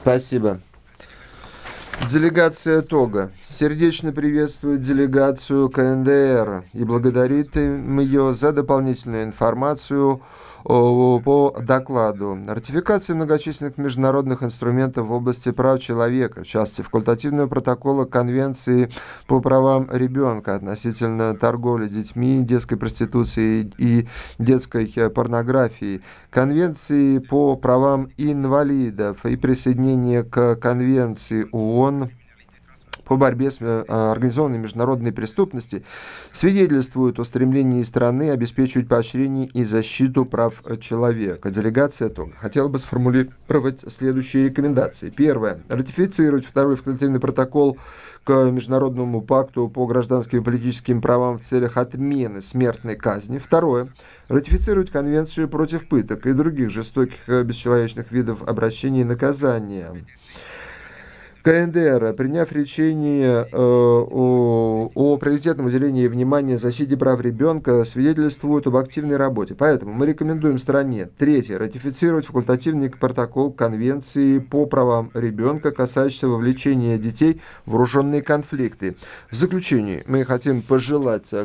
Спасибо. Делегация Того сердечно приветствует делегацию КНДР и благодарит ее за дополнительную информацию по докладу. Ратификация многочисленных международных инструментов в области прав человека, в частности, факультативного протокола Конвенции по правам ребенка относительно торговли детьми, детской проституции и детской порнографии, Конвенции по правам инвалидов и присоединение к Конвенции ООН по борьбе с организованной международной преступностью свидетельствуют о стремлении страны обеспечивать поощрение и защиту прав человека. Делегация Того хотела бы сформулировать следующие рекомендации. Первое. Ратифицировать второй факультативный протокол к Международному пакту по гражданским и политическим правам в целях отмены смертной казни. Второе. Ратифицировать Конвенцию против пыток и других жестоких бесчеловечных видов обращения и наказания. КНДР, приняв решение о приоритетном уделении внимания защите прав ребенка, свидетельствует об активной работе. Поэтому мы рекомендуем стране, третье, ратифицировать факультативный протокол Конвенции по правам ребенка, касающийся вовлечения детей в вооруженные конфликты. В заключение мы хотим пожелать